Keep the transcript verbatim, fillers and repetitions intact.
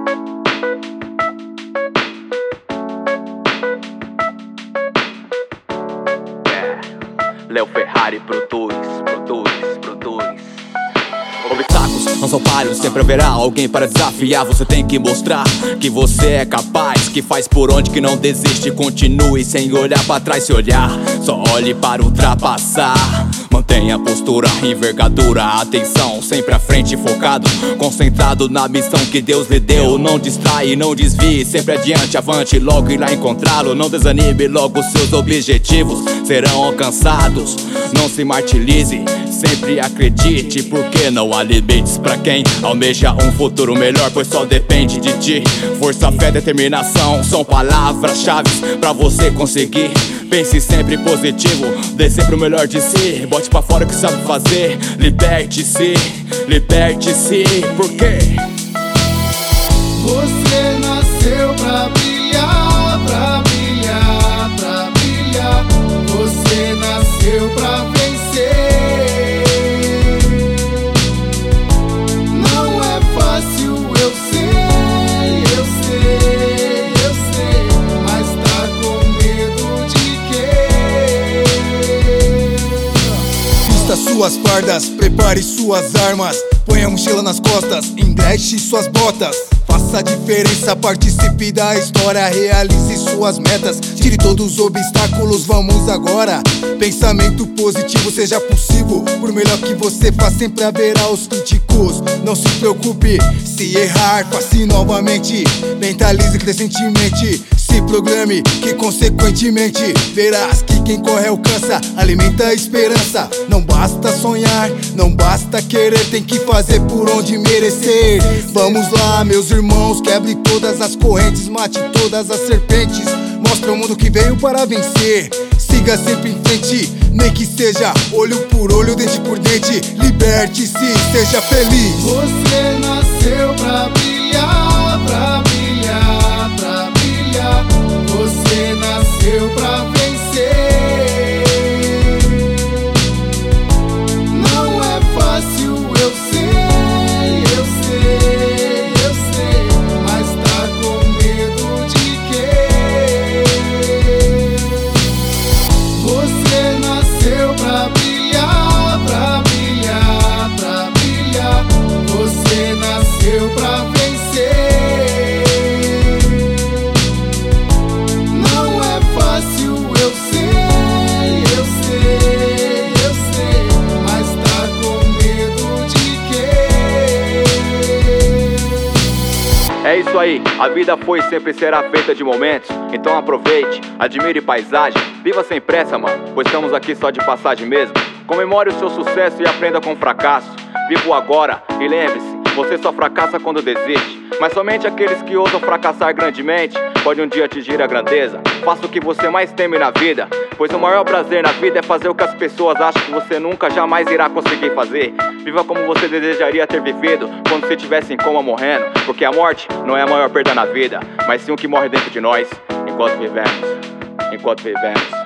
Léo Ferrari produz, produz, produz. Obstáculos não são falhos, sempre haverá alguém para desafiar. Você tem que mostrar que você é capaz, que faz por onde, que não desiste. Continue sem olhar pra trás. Se olhar, só olhe para ultrapassar. Mantenha a postura, envergadura, atenção, sempre à frente, focado, concentrado na missão que Deus lhe deu. Não distrai, não desvie, sempre adiante, avante, logo irá encontrá-lo. Não desanime, logo seus objetivos serão alcançados. Não se martirize, sempre acredite, porque não há limites pra quem almeja um futuro melhor, pois só depende de ti. Força, fé, determinação são palavras-chave pra você conseguir. Pense sempre positivo, dê sempre o melhor de si. Bote pra fora o que sabe fazer, liberte-se, liberte-se. Por quê? Você nasceu pra brilhar, pra brilhar, pra brilhar. Você nasceu pra vencer. Não é fácil, eu sei, eu sei, eu sei, mas tá com medo de quê? Vista suas fardas, prepare suas armas, ponha a mochila nas costas, endereche suas botas. Faça a diferença, participe da história, realize suas metas, tire todos os obstáculos, vamos agora. Pensamento positivo, seja possível, por melhor que você faz, sempre haverá os críticos. Não se preocupe, se errar, faça novamente. Mentalize crescentemente, se programe, que consequentemente verás que quem corre alcança. Alimenta a esperança, não basta sonhar, não basta querer, tem que fazer por onde merecer. Vamos lá, meus irmãos, quebre todas as correntes, mate todas as serpentes. Mostre ao mundo que veio para vencer. Siga sempre em frente, nem que seja olho por olho, dente por dente. Liberte-se, seja feliz. Você nasceu pra brilhar, pra brilhar, pra brilhar. Você nasceu pra vencer. Não é fácil, eu sei, eu sei, eu sei, mas tá com medo de quê? Você nasceu pra brilhar, pra brilhar, pra brilhar. Você nasceu pra vencer. Não é fácil, eu sei, eu sei, eu sei, mas tá com medo de quê? É isso aí, a vida foi e sempre será feita de momentos. Então aproveite, admire paisagem, viva sem pressa, mano, pois estamos aqui só de passagem mesmo. Comemore o seu sucesso e aprenda com o fracasso. Viva o agora e lembre-se, você só fracassa quando desiste, mas somente aqueles que ousam fracassar grandemente podem um dia atingir a grandeza. Faça o que você mais teme na vida, pois o maior prazer na vida é fazer o que as pessoas acham que você nunca jamais irá conseguir fazer. Viva como você desejaria ter vivido quando você estivesse em coma morrendo, porque a morte não é a maior perda na vida, mas sim o que morre dentro de nós enquanto vivemos, enquanto vivemos.